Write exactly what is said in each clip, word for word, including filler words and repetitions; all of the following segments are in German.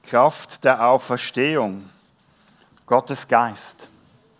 Kraft der Auferstehung, Gottes Geist.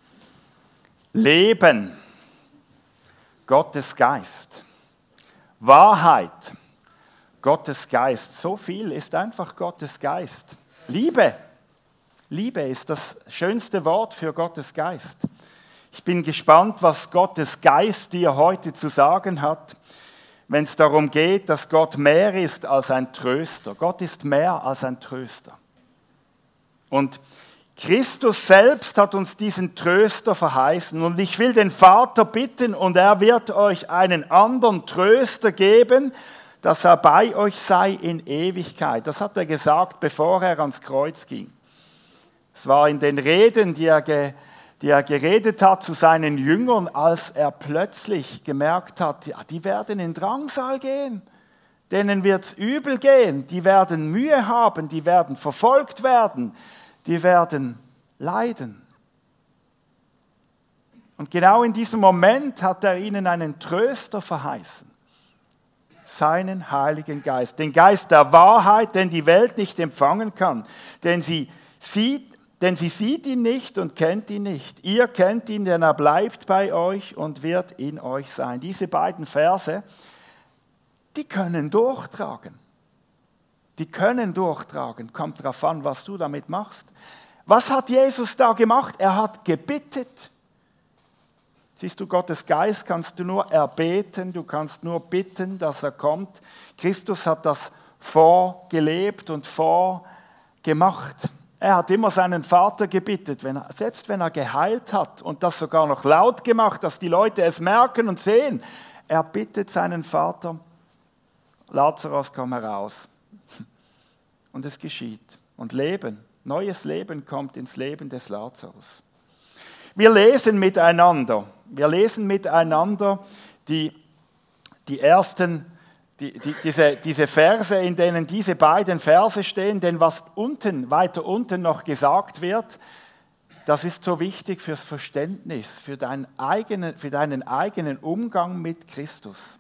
Leben, Gottes Geist. Wahrheit, Gottes Geist. So viel ist einfach Gottes Geist. Liebe, Liebe ist das schönste Wort für Gottes Geist. Ich bin gespannt, was Gottes Geist dir heute zu sagen hat, wenn es darum geht, dass Gott mehr ist als ein Tröster. Gott ist mehr als ein Tröster. Und Christus selbst hat uns diesen Tröster verheißen. Und ich will den Vater bitten, und er wird euch einen anderen Tröster geben, dass er bei euch sei in Ewigkeit. Das hat er gesagt, bevor er ans Kreuz ging. Es war in den Reden, die er, ge, die er geredet hat zu seinen Jüngern, als er plötzlich gemerkt hat, ja, die werden in Drangsal gehen. Denen wird es übel gehen. Die werden Mühe haben, die werden verfolgt werden. Die werden leiden. Und genau in diesem Moment hat er ihnen einen Tröster verheißen. Seinen Heiligen Geist. Den Geist der Wahrheit, den die Welt nicht empfangen kann. Denn sie sieht, denn sie sieht ihn nicht und kennt ihn nicht. Ihr kennt ihn, denn er bleibt bei euch und wird in euch sein. Diese beiden Verse, die können durchtragen. Die können durchtragen. Kommt darauf an, was du damit machst. Was hat Jesus da gemacht? Er hat gebittet. Siehst du, Gottes Geist kannst du nur erbeten, du kannst nur bitten, dass er kommt. Christus hat das vorgelebt und vorgemacht. Er hat immer seinen Vater gebittet, wenn er, selbst wenn er geheilt hat und das sogar noch laut gemacht, dass die Leute es merken und sehen. Er bittet seinen Vater, Lazarus, komm heraus. Und es geschieht. Und Leben, neues Leben kommt ins Leben des Lazarus. Wir lesen miteinander, wir lesen miteinander die, die ersten, die, die, diese, diese Verse, in denen diese beiden Verse stehen, denn was unten, weiter unten noch gesagt wird, das ist so wichtig fürs Verständnis, für deinen eigenen, für deinen eigenen Umgang mit Christus.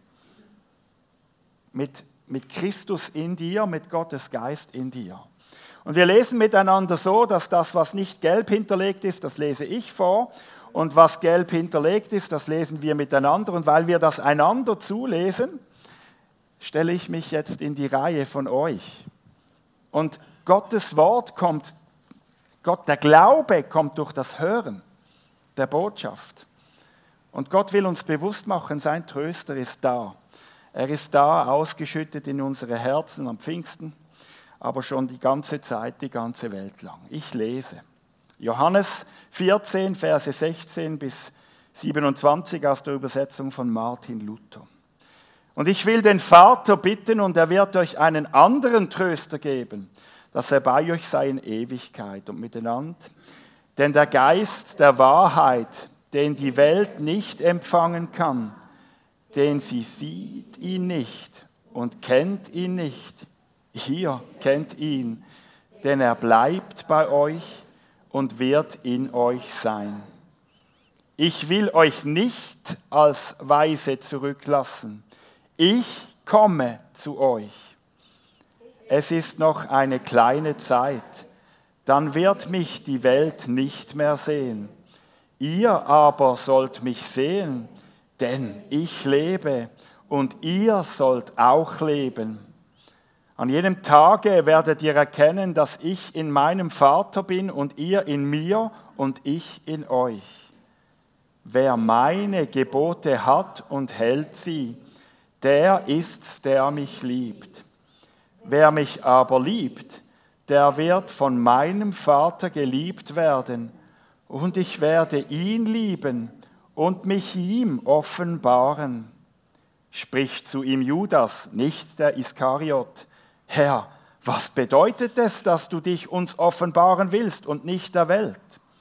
Mit Mit Christus in dir, mit Gottes Geist in dir. Und wir lesen miteinander so, dass das, was nicht gelb hinterlegt ist, das lese ich vor. Und was gelb hinterlegt ist, das lesen wir miteinander. Und weil wir das einander zulesen, stelle ich mich jetzt in die Reihe von euch. Und Gottes Wort kommt, Gott, der Glaube kommt durch das Hören der Botschaft. Und Gott will uns bewusst machen, sein Tröster ist da. Er ist da, ausgeschüttet in unsere Herzen am Pfingsten, aber schon die ganze Zeit, die ganze Welt lang. Ich lese Johannes vierzehn, Verse sechzehn bis siebenundzwanzig aus der Übersetzung von Martin Luther. Und ich will den Vater bitten, und er wird euch einen anderen Tröster geben, dass er bei euch sei in Ewigkeit und miteinander. Denn der Geist der Wahrheit, den die Welt nicht empfangen kann, denn sie sieht ihn nicht und kennt ihn nicht. Ihr kennt ihn, denn er bleibt bei euch und wird in euch sein. Ich will euch nicht als Weise zurücklassen. Ich komme zu euch. Es ist noch eine kleine Zeit, dann wird mich die Welt nicht mehr sehen. Ihr aber sollt mich sehen, denn ich lebe und ihr sollt auch leben. An jenem Tage werdet ihr erkennen, dass ich in meinem Vater bin und ihr in mir und ich in euch. Wer meine Gebote hat und hält sie, der ist's, der mich liebt. Wer mich aber liebt, der wird von meinem Vater geliebt werden, und ich werde ihn lieben und mich ihm offenbaren. Spricht zu ihm Judas, nicht der Iskariot: Herr, was bedeutet es, dass du dich uns offenbaren willst und nicht der Welt?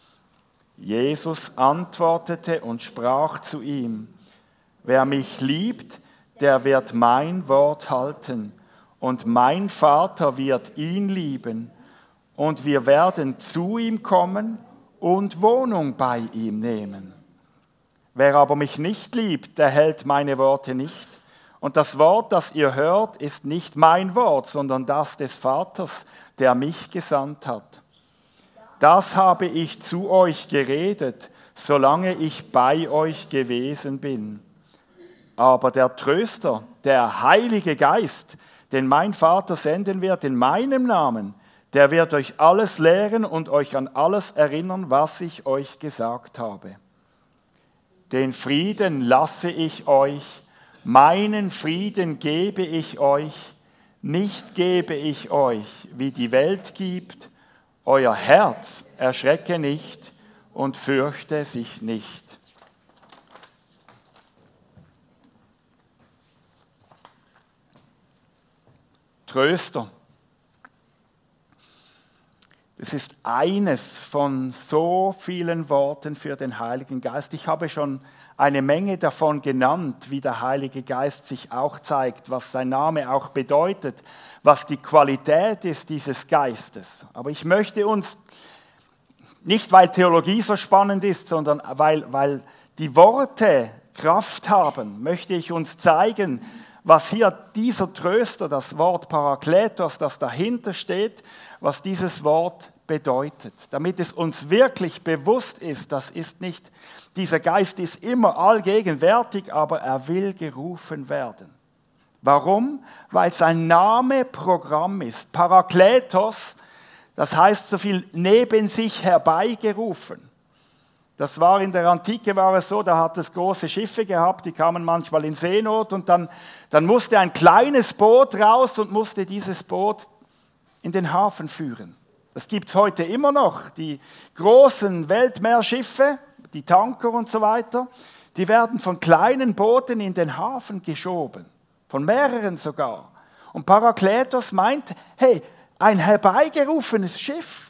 Jesus antwortete und sprach zu ihm: Wer mich liebt, der wird mein Wort halten, und mein Vater wird ihn lieben, und wir werden zu ihm kommen und Wohnung bei ihm nehmen. Wer aber mich nicht liebt, der hält meine Worte nicht, Und das Wort, das ihr hört, ist nicht mein Wort, sondern das des Vaters, der mich gesandt hat. Das habe ich zu euch geredet, solange ich bei euch gewesen bin. Aber der Tröster, der Heilige Geist, den mein Vater senden wird in meinem Namen, der wird euch alles lehren und euch an alles erinnern, was ich euch gesagt habe. Den Frieden lasse ich euch, meinen Frieden gebe ich euch, nicht gebe ich euch, wie die Welt gibt. Euer Herz erschrecke nicht und fürchte sich nicht. Tröster. Das ist eines von so vielen Worten für den Heiligen Geist. Ich habe schon eine Menge davon genannt, wie der Heilige Geist sich auch zeigt, was sein Name auch bedeutet, was die Qualität ist dieses Geistes. Aber ich möchte uns, nicht weil Theologie so spannend ist, sondern weil, weil die Worte Kraft haben, möchte ich uns zeigen, was hier dieser Tröster, das Wort Parakletos, das dahinter steht, was dieses Wort bedeutet. Damit es uns wirklich bewusst ist, das ist nicht, dieser Geist ist immer allgegenwärtig, aber er will gerufen werden. Warum? Weil sein Name Programm ist. Parakletos, das heißt so viel neben sich herbeigerufen. Das war in der Antike war es so, da hat es große Schiffe gehabt, die kamen manchmal in Seenot und dann, dann musste ein kleines Boot raus und musste dieses Boot in den Hafen führen. Das gibt es heute immer noch. Die großen Weltmeerschiffe, die Tanker und so weiter, die werden von kleinen Booten in den Hafen geschoben, von mehreren sogar. Und Parakletos meint, hey, ein herbeigerufenes Schiff.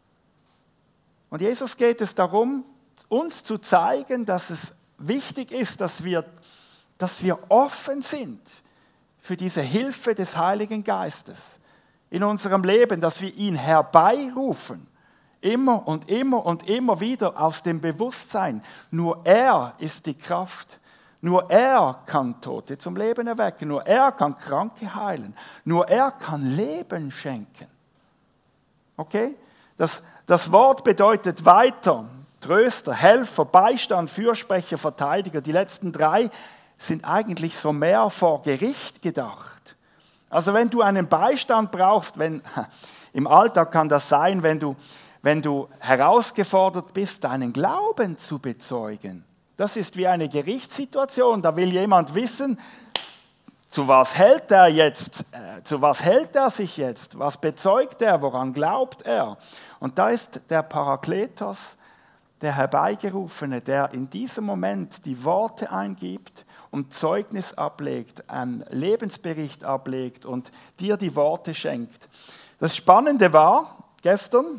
Und Jesus geht es darum, uns zu zeigen, dass es wichtig ist, dass wir, dass wir offen sind für diese Hilfe des Heiligen Geistes in unserem Leben, dass wir ihn herbeirufen, immer und immer und immer wieder aus dem Bewusstsein, nur er ist die Kraft, nur er kann Tote zum Leben erwecken, nur er kann Kranke heilen, nur er kann Leben schenken. Okay? Das, das Wort bedeutet weiter, Tröster, Helfer, Beistand, Fürsprecher, Verteidiger. Die letzten drei sind eigentlich so mehr vor Gericht gedacht. Also wenn du einen Beistand brauchst, wenn, im Alltag kann das sein, wenn du, wenn du herausgefordert bist, deinen Glauben zu bezeugen. Das ist wie eine Gerichtssituation, da will jemand wissen, zu was hält er jetzt, äh, zu was hält er sich jetzt, was bezeugt er, woran glaubt er. Und da ist der Parakletos, der Herbeigerufene, der in diesem Moment die Worte eingibt und Zeugnis ablegt, einen Lebensbericht ablegt und dir die Worte schenkt. Das Spannende war, gestern,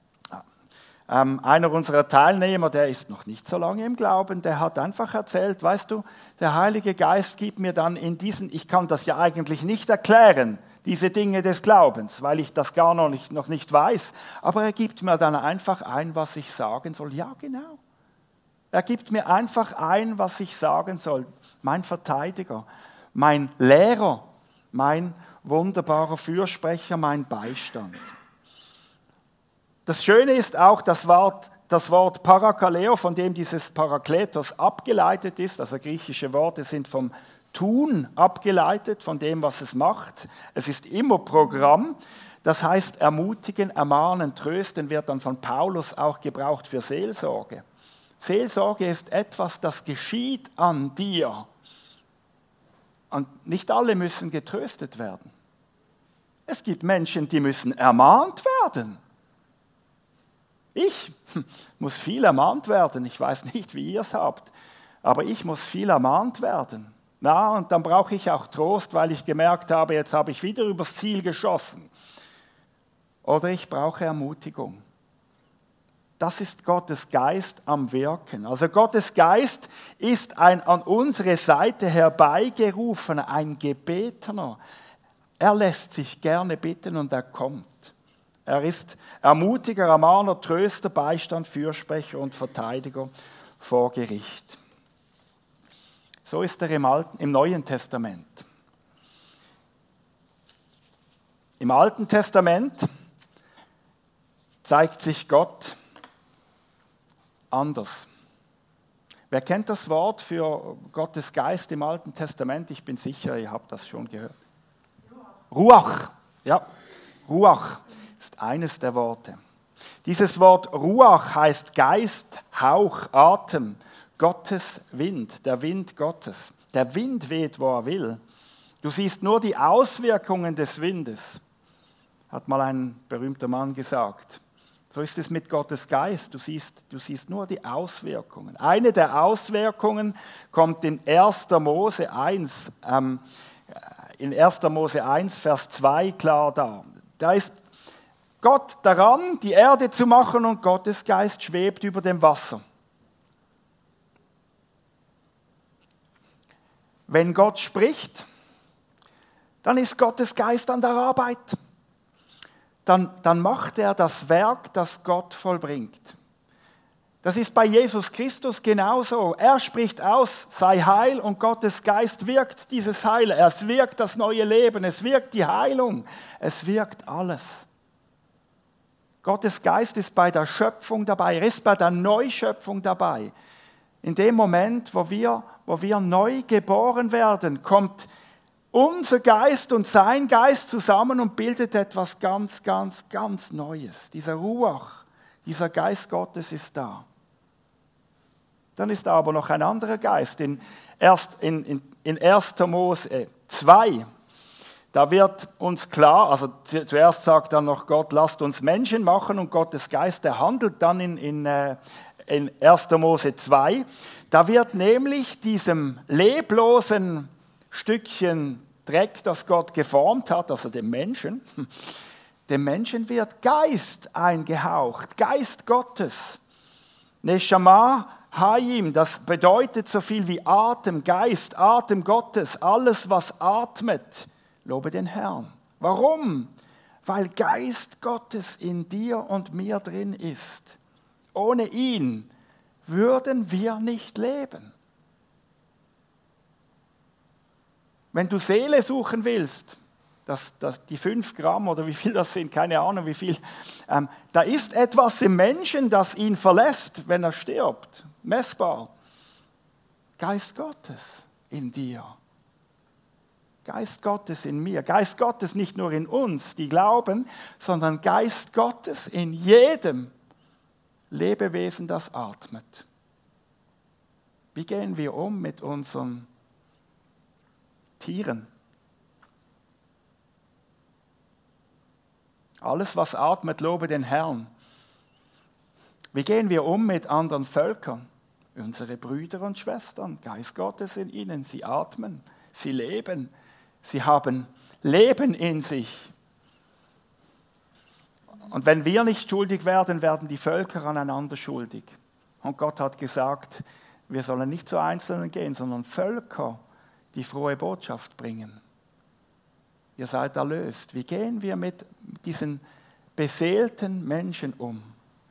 ähm, einer unserer Teilnehmer, der ist noch nicht so lange im Glauben, der hat einfach erzählt, weißt du, der Heilige Geist gibt mir dann in diesen, ich kann das ja eigentlich nicht erklären, diese Dinge des Glaubens, weil ich das gar noch nicht, noch nicht weiß. Aber er gibt mir dann einfach ein, was ich sagen soll. Ja, genau. Er gibt mir einfach ein, was ich sagen soll. Mein Verteidiger, mein Lehrer, mein wunderbarer Fürsprecher, mein Beistand. Das Schöne ist auch, das Wort, das Wort Parakaleo, von dem dieses Parakletos abgeleitet ist, also griechische Worte sind vom Tun abgeleitet, von dem, was es macht. Es ist immer Programm. Das heißt, ermutigen, ermahnen, trösten wird dann von Paulus auch gebraucht für Seelsorge. Seelsorge ist etwas, das geschieht an dir. Und nicht alle müssen getröstet werden. Es gibt Menschen, die müssen ermahnt werden. Ich muss viel ermahnt werden. Ich weiß nicht, wie ihr es habt, aber ich muss viel ermahnt werden. Na, und dann brauche ich auch Trost, weil ich gemerkt habe, jetzt habe ich wieder übers Ziel geschossen. Oder ich brauche Ermutigung. Das ist Gottes Geist am Wirken. Also Gottes Geist ist ein an unsere Seite herbeigerufener, ein Gebetener. Er lässt sich gerne bitten und er kommt. Er ist Ermutiger, Ermahner, Tröster, Beistand, Fürsprecher und Verteidiger vor Gericht. So ist er im, Alten, im Neuen Testament. Im Alten Testament zeigt sich Gott anders. Wer kennt das Wort für Gottes Geist im Alten Testament? Ich bin sicher, ihr habt das schon gehört. Ruach. Ja, Ruach ist eines der Worte. Dieses Wort Ruach heißt Geist, Hauch, Atem, Gottes Wind, der Wind Gottes. Der Wind weht, wo er will. Du siehst nur die Auswirkungen des Windes, hat mal ein berühmter Mann gesagt. So ist es mit Gottes Geist. Du siehst, du siehst nur die Auswirkungen. Eine der Auswirkungen kommt in erster Mose eins, ähm, in erster Mose eins, Vers zwei klar da. Da ist Gott daran, die Erde zu machen und Gottes Geist schwebt über dem Wasser. Wenn Gott spricht, dann ist Gottes Geist an der Arbeit. Dann, dann macht er das Werk, das Gott vollbringt. Das ist bei Jesus Christus genauso. Er spricht aus, sei heil, und Gottes Geist wirkt dieses Heil. Es wirkt das neue Leben, es wirkt die Heilung, es wirkt alles. Gottes Geist ist bei der Schöpfung dabei, er ist bei der Neuschöpfung dabei. In dem Moment, wo wir, wo wir neu geboren werden, kommt unser Geist und sein Geist zusammen und bildet etwas ganz, ganz, ganz Neues. Dieser Ruach, dieser Geist Gottes ist da. Dann ist aber noch ein anderer Geist. In, erst, in, in, in erster Mose zwei, da wird uns klar, also zuerst sagt dann noch Gott, lasst uns Menschen machen, und Gottes Geist, der handelt dann in, in, in erster Mose zwei. Da wird nämlich diesem leblosen Stückchen Dreck, das Gott geformt hat, also dem Menschen, dem Menschen wird Geist eingehaucht, Geist Gottes. Neshama Hayim, das bedeutet so viel wie Atem, Geist, Atem Gottes, alles was atmet, lobe den Herrn. Warum? Weil Geist Gottes in dir und mir drin ist. Ohne ihn würden wir nicht leben. Wenn du Seele suchen willst, das, das, die fünf Gramm oder wie viel das sind, keine Ahnung wie viel, ähm, da ist etwas im Menschen, das ihn verlässt, wenn er stirbt, messbar. Geist Gottes in dir. Geist Gottes in mir. Geist Gottes nicht nur in uns, die glauben, sondern Geist Gottes in jedem Lebewesen, das atmet. Wie gehen wir um mit unseren Tieren? Alles, was atmet, lobe den Herrn. Wie gehen wir um mit anderen Völkern? Unsere Brüder und Schwestern, Geist Gottes in ihnen, sie atmen, sie leben, sie haben Leben in sich. Und wenn wir nicht schuldig werden, werden die Völker aneinander schuldig. Und Gott hat gesagt, wir sollen nicht zu Einzelnen gehen, sondern Völker die frohe Botschaft bringen. Ihr seid erlöst. Wie gehen wir mit diesen beseelten Menschen um?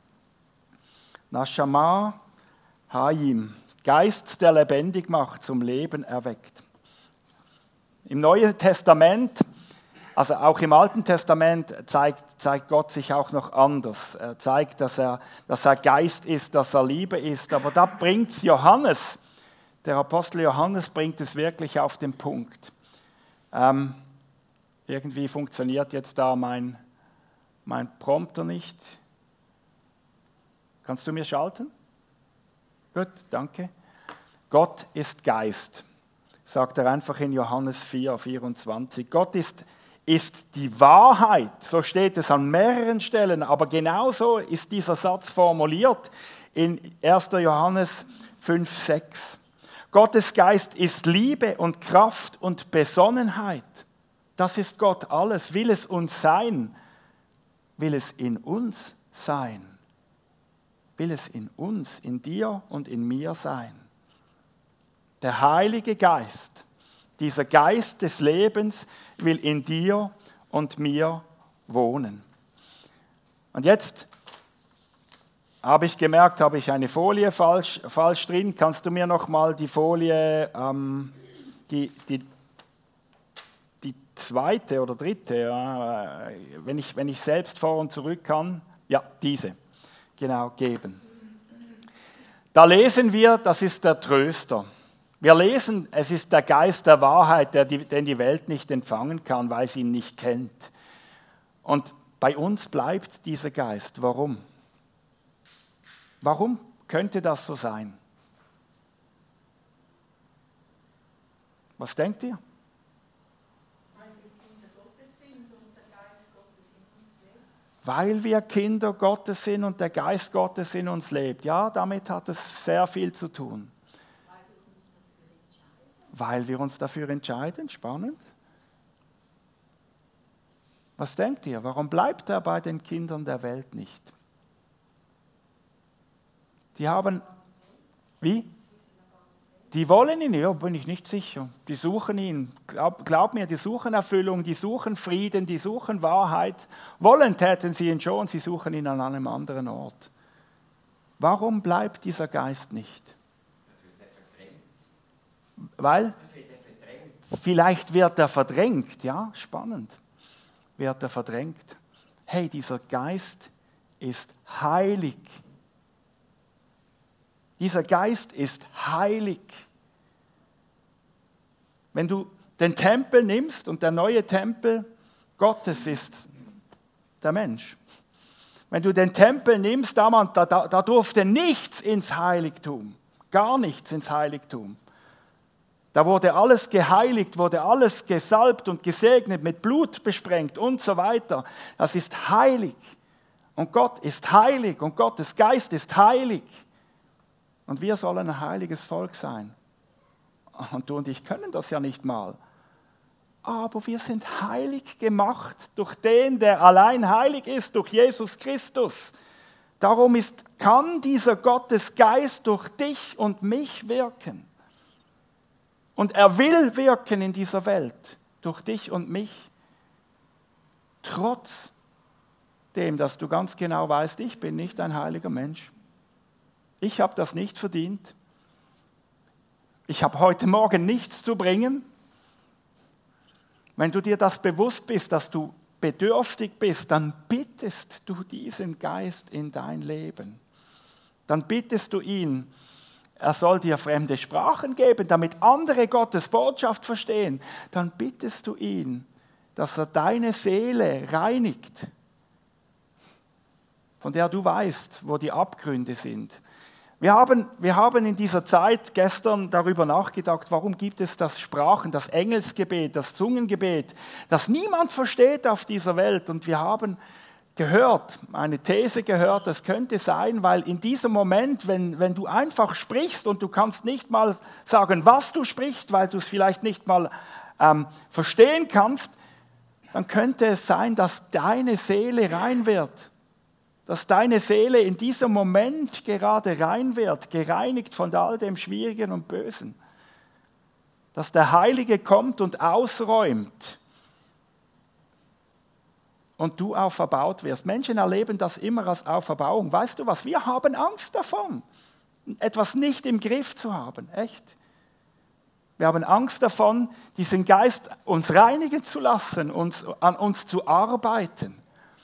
Nashama Hayim, Geist, der lebendig macht, zum Leben erweckt. Im Neuen Testament, also auch im Alten Testament, zeigt, zeigt Gott sich auch noch anders. Er zeigt, dass er, dass er Geist ist, dass er Liebe ist. Aber da bringt es Johannes, der Apostel Johannes bringt es wirklich auf den Punkt. Ähm, irgendwie funktioniert jetzt da mein, mein Prompter nicht. Kannst du mir schalten? Gut, danke. Gott ist Geist, sagt er einfach in Johannes vier, vierundzwanzig. Gott ist, ist die Wahrheit, so steht es an mehreren Stellen, aber genauso ist dieser Satz formuliert in erster Johannes fünf, sechs. Gottes Geist ist Liebe und Kraft und Besonnenheit. Das ist Gott alles. Will es uns sein? Will es in uns sein? Will es in uns, in dir und in mir sein? Der Heilige Geist, dieser Geist des Lebens, will in dir und mir wohnen. Und jetzt habe ich gemerkt, habe ich eine Folie falsch, falsch drin. Kannst du mir noch mal die Folie, ähm, die, die, die zweite oder dritte, ja, wenn ich, wenn ich selbst vor und zurück kann, ja, diese, genau, geben. Da lesen wir, das ist der Tröster. Wir lesen, es ist der Geist der Wahrheit, der die, den die Welt nicht empfangen kann, weil sie ihn nicht kennt. Und bei uns bleibt dieser Geist. Warum? Warum könnte das so sein? Was denkt ihr? Weil wir Kinder Gottes sind und der Geist Gottes in uns lebt. Ja, damit hat es sehr viel zu tun. Weil wir uns dafür entscheiden. Spannend. Was denkt ihr? Warum bleibt er bei den Kindern der Welt nicht? Die haben, wie? Die wollen ihn, ja, bin ich nicht sicher. Die suchen ihn. Glaub, glaub mir, die suchen Erfüllung, die suchen Frieden, die suchen Wahrheit. Wollen täten sie ihn schon, sie suchen ihn an einem anderen Ort. Warum bleibt dieser Geist nicht? Weil? Vielleicht wird er verdrängt, ja, spannend. Wird er verdrängt. Hey, dieser Geist ist heilig. Dieser Geist ist heilig. Wenn du den Tempel nimmst und der neue Tempel Gottes ist der Mensch. Wenn du den Tempel nimmst, da, da, da durfte nichts ins Heiligtum, gar nichts ins Heiligtum. Da wurde alles geheiligt, wurde alles gesalbt und gesegnet, mit Blut besprengt und so weiter. Das ist heilig. Und Gott ist heilig und Gottes Geist ist heilig. Und wir sollen ein heiliges Volk sein. Und du und ich können das ja nicht mal. Aber wir sind heilig gemacht durch den, der allein heilig ist, durch Jesus Christus. Darum ist, kann dieser Gottes Geist durch dich und mich wirken. Und er will wirken in dieser Welt, durch dich und mich, trotz dem, dass du ganz genau weißt, ich bin nicht ein heiliger Mensch. Ich habe das nicht verdient. Ich habe heute Morgen nichts zu bringen. Wenn du dir das bewusst bist, dass du bedürftig bist, dann bittest du diesen Geist in dein Leben. Dann bittest du ihn, er soll dir fremde Sprachen geben, damit andere Gottes Botschaft verstehen. Dann bittest du ihn, dass er deine Seele reinigt, von der du weißt, wo die Abgründe sind. Wir haben, wir haben in dieser Zeit gestern darüber nachgedacht, warum gibt es das Sprachen, das Engelsgebet, das Zungengebet, das niemand versteht auf dieser Welt. Und wir haben gehört, eine These gehört, das könnte sein, weil in diesem Moment, wenn, wenn du einfach sprichst und du kannst nicht mal sagen, was du sprichst, weil du es vielleicht nicht mal ähm, verstehen kannst, dann könnte es sein, dass deine Seele rein wird. Dass deine Seele in diesem Moment gerade rein wird, gereinigt von all dem Schwierigen und Bösen. Dass der Heilige kommt und ausräumt und du auferbaut wirst. Menschen erleben das immer als Auferbauung. Weißt du was? Wir haben Angst davon, etwas nicht im Griff zu haben. Echt. Wir haben Angst davon, diesen Geist uns reinigen zu lassen, uns, an uns zu arbeiten.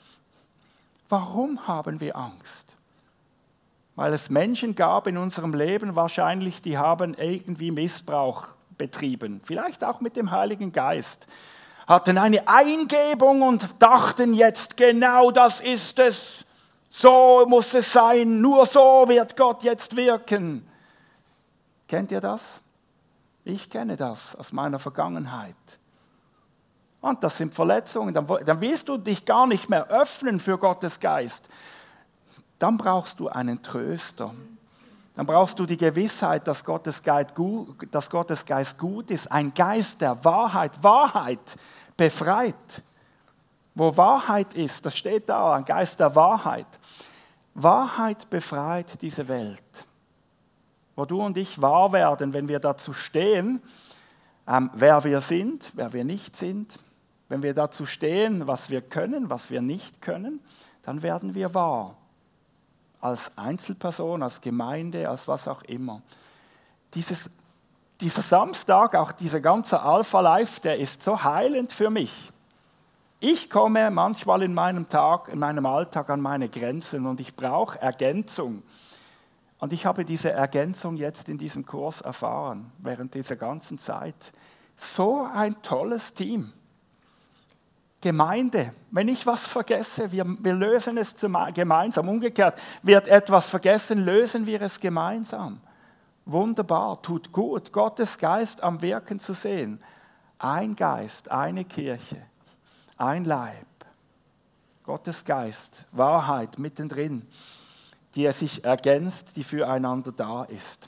Warum haben wir Angst? Weil es Menschen gab in unserem Leben wahrscheinlich, die haben irgendwie Missbrauch betrieben. Vielleicht auch mit dem Heiligen Geist. Hatten eine Eingebung und dachten jetzt, genau das ist es. So muss es sein, nur so wird Gott jetzt wirken. Kennt ihr das? Ich kenne das aus meiner Vergangenheit. Und das sind Verletzungen, dann, dann willst du dich gar nicht mehr öffnen für Gottes Geist. Dann brauchst du einen Tröster. Dann brauchst du die Gewissheit, dass Gottes Geist gut, dass Gottes Geist gut ist. Ein Geist der Wahrheit. Wahrheit befreit. Wo Wahrheit ist, das steht da, ein Geist der Wahrheit. Wahrheit befreit diese Welt. Wo du und ich wahr werden, wenn wir dazu stehen, ähm, wer wir sind, wer wir nicht sind. Wenn wir dazu stehen, was wir können, was wir nicht können, dann werden wir wahr. als Einzelperson, als Gemeinde, als was auch immer. Dieses, dieser Samstag, auch dieser ganze Alpha Life, der ist so heilend für mich. Ich komme manchmal in meinem Tag, in meinem Alltag an meine Grenzen und ich brauche Ergänzung. Und ich habe diese Ergänzung jetzt in diesem Kurs erfahren, während dieser ganzen Zeit. So ein tolles Team. Gemeinde, wenn ich was vergesse, wir, wir lösen es gemeinsam. Umgekehrt, wird etwas vergessen, lösen wir es gemeinsam. Wunderbar, tut gut, Gottes Geist am Wirken zu sehen. Ein Geist, eine Kirche, ein Leib. Gottes Geist, Wahrheit mittendrin, die er sich ergänzt, die füreinander da ist.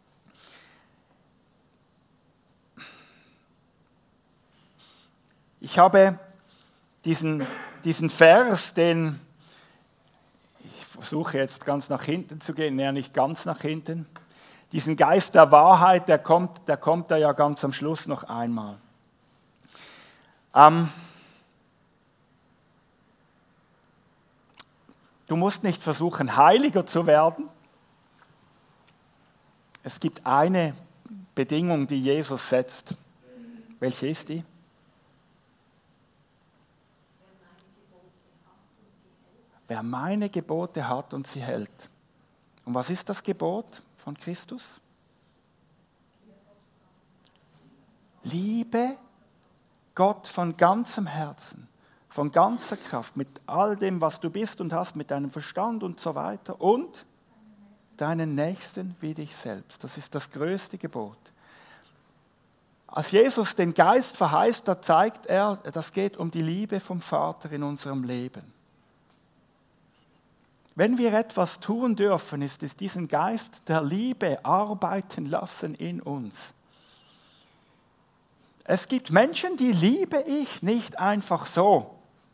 Ich habe diesen, diesen Vers, den, ich versuche jetzt ganz nach hinten zu gehen, ja nicht ganz nach hinten, diesen Geist der Wahrheit, der kommt, der kommt da ja ganz am Schluss noch einmal. Ähm, Du musst nicht versuchen, heiliger zu werden. Es gibt eine Bedingung, die Jesus setzt. Welche ist die? Wer meine Gebote hat und sie hält. Und was ist das Gebot von Christus? Liebe Gott von ganzem Herzen. Von ganzer Kraft, mit all dem, was du bist und hast, mit deinem Verstand und so weiter und deinen Nächsten wie dich selbst. Das ist das größte Gebot. Als Jesus den Geist verheißt, da zeigt er, das geht um die Liebe vom Vater in unserem Leben. Wenn wir etwas tun dürfen, ist es diesen Geist der Liebe arbeiten lassen in uns. Es gibt Menschen, die liebe ich nicht einfach so.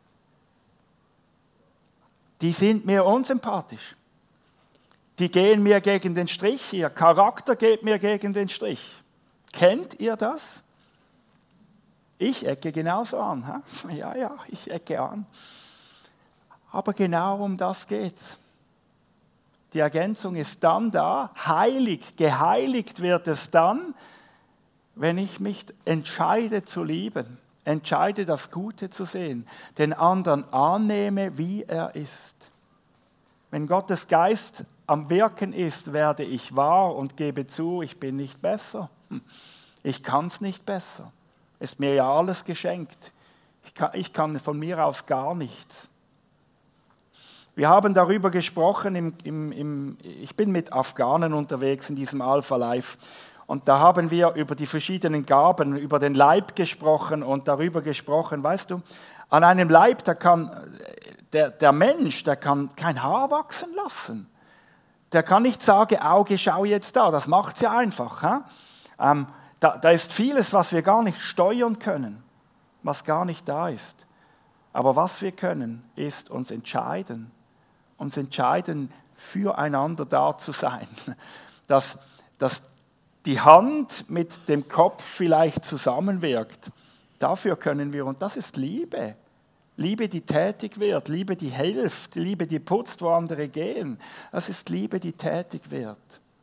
Die sind mir unsympathisch. Die gehen mir gegen den Strich. Ihr Charakter geht mir gegen den Strich. Kennt ihr das? Ich ecke genauso an. He? Ja, ja, ich ecke an. Aber genau um das geht's. Die Ergänzung ist dann da. Heilig, geheiligt wird es dann, wenn ich mich entscheide zu lieben. Entscheide, das Gute zu sehen, den anderen annehme, wie er ist. Wenn Gottes Geist am Wirken ist, werde ich wahr und gebe zu, ich bin nicht besser. Ich kann es nicht besser. Ist mir ja alles geschenkt. Ich kann, ich kann von mir aus gar nichts. Wir haben darüber gesprochen, im, im, im, ich bin mit Afghanen unterwegs in diesem Alpha Life. Und da haben wir über die verschiedenen Gaben, über den Leib gesprochen und darüber gesprochen, weißt du, an einem Leib, da kann der, der Mensch, der kann kein Haar wachsen lassen. Der kann nicht sagen, Auge, schau jetzt da, das macht es ja einfach. Ähm, da, da ist vieles, was wir gar nicht steuern können, was gar nicht da ist. Aber was wir können, ist uns entscheiden, uns entscheiden, füreinander da zu sein. Dass, dass die Hand mit dem Kopf vielleicht zusammenwirkt. Dafür können wir, und das ist Liebe. Liebe, die tätig wird, Liebe, die hilft, Liebe, die putzt, wo andere gehen. Das ist Liebe, die tätig wird.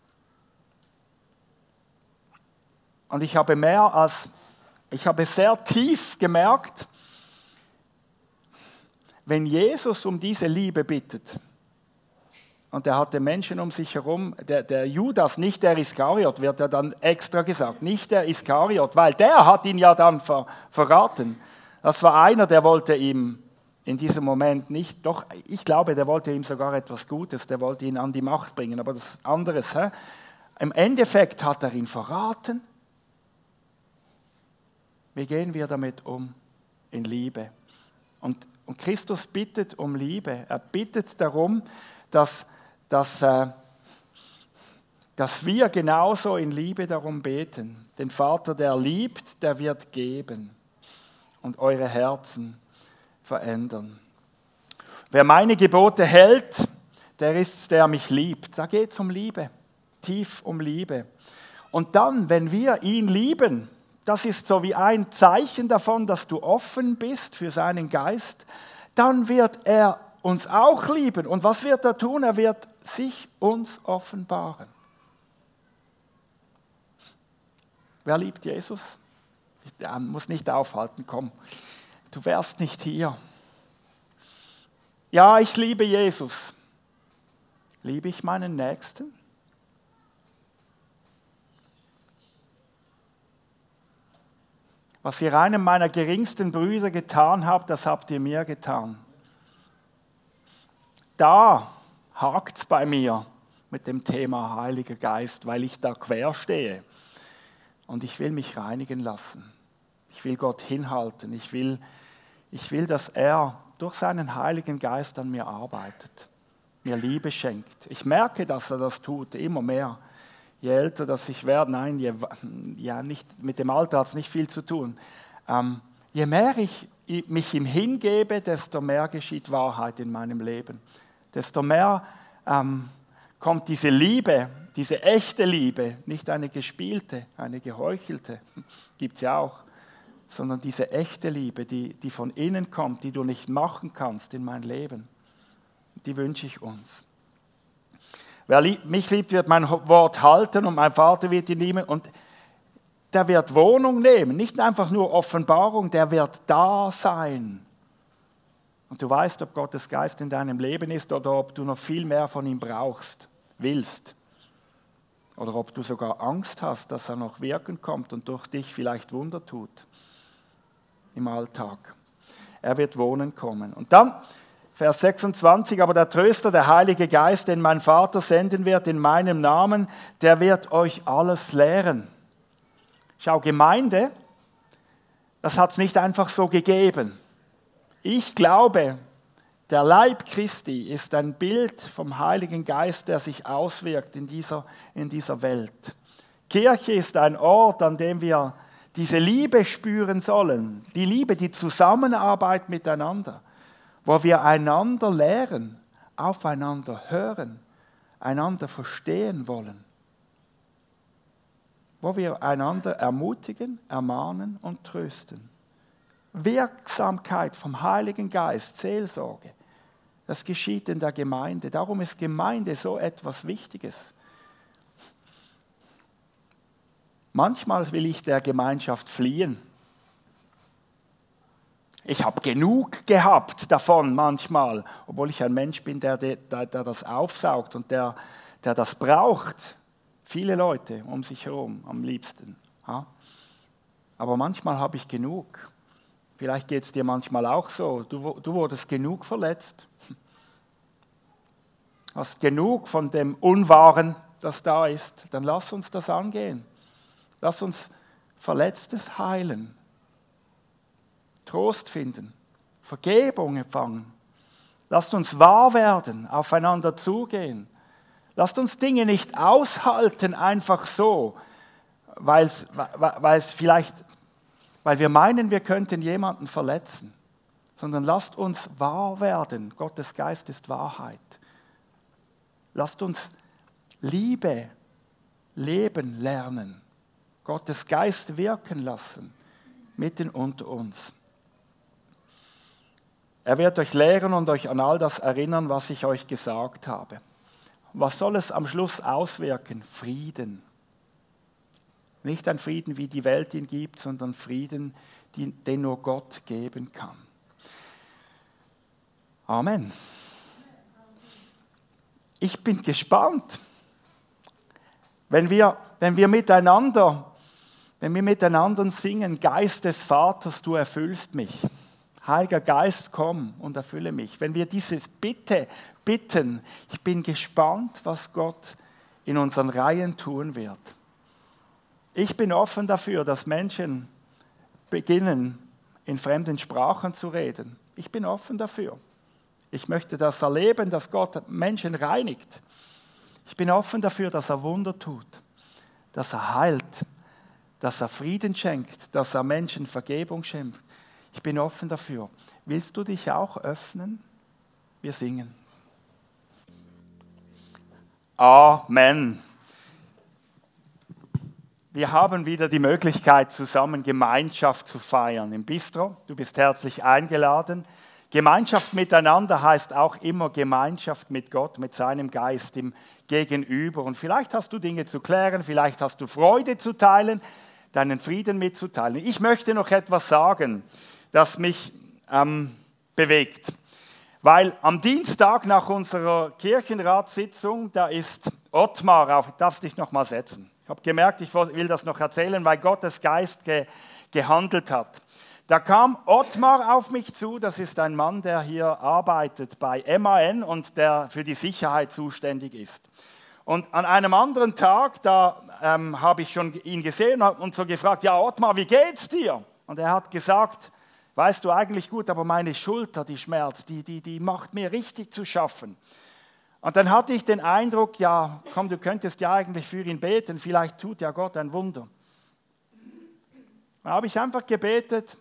Und ich habe mehr als, ich habe sehr tief gemerkt, wenn Jesus um diese Liebe bittet, und er hatte Menschen um sich herum, der, der Judas, nicht der Iskariot, wird ja dann extra gesagt, nicht der Iskariot, weil der hat ihn ja dann ver, verraten. Das war einer, der wollte ihm in diesem Moment nicht, doch ich glaube, der wollte ihm sogar etwas Gutes, der wollte ihn an die Macht bringen, aber das ist anderes. Hä? Im Endeffekt hat er ihn verraten. Wie gehen wir damit um? In Liebe. Und, und Christus bittet um Liebe. Er bittet darum, dass Dass, äh, dass wir genauso in Liebe darum beten. Den Vater, der liebt, der wird geben und eure Herzen verändern. Wer meine Gebote hält, der ist's, der mich liebt. Da geht es um Liebe, tief um Liebe. Und dann, wenn wir ihn lieben, das ist so wie ein Zeichen davon, dass du offen bist für seinen Geist, dann wird er uns auch lieben. Und was wird er tun? Er wird sich uns offenbaren. Wer liebt Jesus? Er muss nicht aufhalten, komm, du wärst nicht hier. Ja, ich liebe Jesus. Liebe ich meinen Nächsten? Was ihr einem meiner geringsten Brüder getan habt, das habt ihr mir getan. Da hakt es bei mir mit dem Thema Heiliger Geist, weil ich da quer stehe. Und ich will mich reinigen lassen. Ich will Gott hinhalten. Ich will, ich will, dass er durch seinen Heiligen Geist an mir arbeitet, mir Liebe schenkt. Ich merke, dass er das tut, immer mehr. Je älter dass ich werde, nein, je, ja, nicht, mit dem Alter hat es nicht viel zu tun. Ähm, je mehr ich mich ihm hingebe, desto mehr geschieht Wahrheit in meinem Leben. Desto mehr ähm, kommt diese Liebe, diese echte Liebe, nicht eine gespielte, eine geheuchelte, gibt es ja auch, sondern diese echte Liebe, die, die von innen kommt, die du nicht machen kannst in mein Leben. Die wünsche ich uns. Wer mich liebt, wird mein Wort halten und mein Vater wird ihn lieben und der wird Wohnung nehmen, nicht einfach nur Offenbarung, der wird da sein. Und du weißt, ob Gottes Geist in deinem Leben ist oder ob du noch viel mehr von ihm brauchst, willst. Oder ob du sogar Angst hast, dass er noch wirken kommt und durch dich vielleicht Wunder tut im Alltag. Er wird wohnen kommen. Und dann Vers sechsundzwanzig, aber der Tröster, der Heilige Geist, den mein Vater senden wird in meinem Namen, der wird euch alles lehren. Schau, Gemeinde, das hat es nicht einfach so gegeben. Ich glaube, der Leib Christi ist ein Bild vom Heiligen Geist, der sich auswirkt in dieser, in dieser Welt. Kirche ist ein Ort, an dem wir diese Liebe spüren sollen, die Liebe, die Zusammenarbeit miteinander, wo wir einander lehren, aufeinander hören, einander verstehen wollen, wo wir einander ermutigen, ermahnen und trösten. Wirksamkeit vom Heiligen Geist, Seelsorge, das geschieht in der Gemeinde. Darum ist Gemeinde so etwas Wichtiges. Manchmal will ich der Gemeinschaft fliehen. Ich habe genug gehabt davon manchmal, obwohl ich ein Mensch bin, der, der, der das aufsaugt und der, der das braucht. Viele Leute um sich herum am liebsten. Ja? Aber manchmal habe ich genug. Vielleicht geht es dir manchmal auch so. Du, du wurdest genug verletzt. Hast genug von dem Unwahren, das da ist. Dann lass uns das angehen. Lass uns Verletztes heilen. Trost finden. Vergebung empfangen. Lasst uns wahr werden, aufeinander zugehen. Lasst uns Dinge nicht aushalten, einfach so, weil es vielleicht, weil wir meinen, wir könnten jemanden verletzen, sondern lasst uns wahr werden. Gottes Geist ist Wahrheit. Lasst uns Liebe leben lernen, Gottes Geist wirken lassen, mitten unter uns. Er wird euch lehren und euch an all das erinnern, was ich euch gesagt habe. Was soll es am Schluss auswirken? Frieden. Nicht ein Frieden, wie die Welt ihn gibt, sondern Frieden, den nur Gott geben kann. Amen. Ich bin gespannt, wenn wir, wenn wir miteinander, wenn wir miteinander singen, Geist des Vaters, du erfüllst mich. Heiliger Geist, komm und erfülle mich. Wenn wir dieses Bitte bitten, ich bin gespannt, was Gott in unseren Reihen tun wird. Ich bin offen dafür, dass Menschen beginnen, in fremden Sprachen zu reden. Ich bin offen dafür. Ich möchte das erleben, dass Gott Menschen reinigt. Ich bin offen dafür, dass er Wunder tut, dass er heilt, dass er Frieden schenkt, dass er Menschen Vergebung schenkt. Ich bin offen dafür. Willst du dich auch öffnen? Wir singen. Amen. Wir haben wieder die Möglichkeit, zusammen Gemeinschaft zu feiern im Bistro. Du bist herzlich eingeladen, Gemeinschaft miteinander heißt auch immer Gemeinschaft mit Gott, mit seinem Geist im Gegenüber. Und vielleicht hast du Dinge zu klären, vielleicht hast du Freude zu teilen, deinen Frieden mitzuteilen. Ich möchte noch etwas sagen, das mich ähm, bewegt. Weil am Dienstag nach unserer Kirchenratssitzung, da ist Ottmar auf, darfst dich noch mal setzen. Ich habe gemerkt, ich will das noch erzählen, weil Gottes Geist ge, gehandelt hat. Da kam Ottmar auf mich zu, das ist ein Mann, der hier arbeitet bei M A N und der für die Sicherheit zuständig ist. Und an einem anderen Tag, da ähm, habe ich schon ihn gesehen und so gefragt, ja Ottmar, wie geht's dir? Und er hat gesagt, weißt du eigentlich gut, aber meine Schulter, die schmerzt, die, die, die macht mir richtig zu schaffen. Und dann hatte ich den Eindruck, ja komm, du könntest ja eigentlich für ihn beten, vielleicht tut ja Gott ein Wunder. Da habe ich einfach gebetet,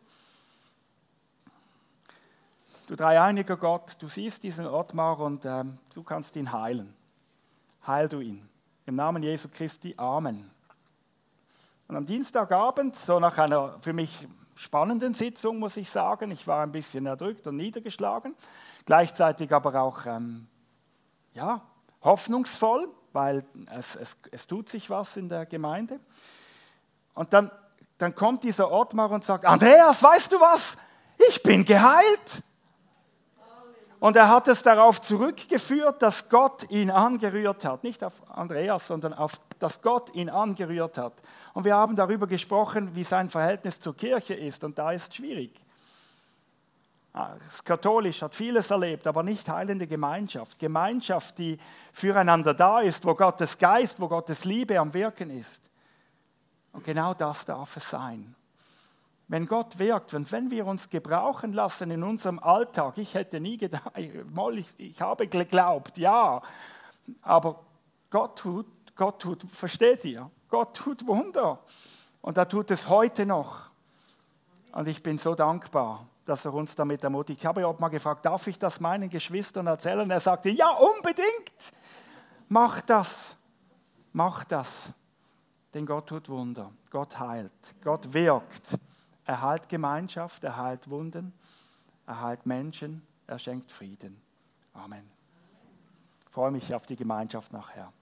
du dreieiniger Gott, du siehst diesen Ottmar und ähm, du kannst ihn heilen. Heil du ihn. Im Namen Jesu Christi, Amen. Und am Dienstagabend, so nach einer für mich spannenden Sitzung, muss ich sagen, ich war ein bisschen erdrückt und niedergeschlagen, gleichzeitig aber auch ähm, ja, hoffnungsvoll, weil es, es, es tut sich was in der Gemeinde. Und dann, dann kommt dieser Ottmar und sagt, Andreas, weißt du was? Ich bin geheilt. Und er hat es darauf zurückgeführt, dass Gott ihn angerührt hat. Nicht auf Andreas, sondern auf, dass Gott ihn angerührt hat. Und wir haben darüber gesprochen, wie sein Verhältnis zur Kirche ist. Und da ist es schwierig. Er ist katholisch, hat vieles erlebt, aber nicht heilende Gemeinschaft. Gemeinschaft, die füreinander da ist, wo Gottes Geist, wo Gottes Liebe am Wirken ist. Und genau das darf es sein. Wenn Gott wirkt und wenn wir uns gebrauchen lassen in unserem Alltag, ich hätte nie gedacht, ich, ich habe geglaubt, ja, aber Gott tut, Gott tut, versteht ihr, Gott tut Wunder und er tut es heute noch und ich bin so dankbar, dass er uns damit ermutigt. Ich habe ihn auch mal gefragt, darf ich das meinen Geschwistern erzählen? Er sagte, ja, unbedingt, mach das, mach das, denn Gott tut Wunder, Gott heilt, Gott wirkt. Er heilt Gemeinschaft, er heilt Wunden, er heilt Menschen, er schenkt Frieden. Amen. Ich freue mich auf die Gemeinschaft nachher.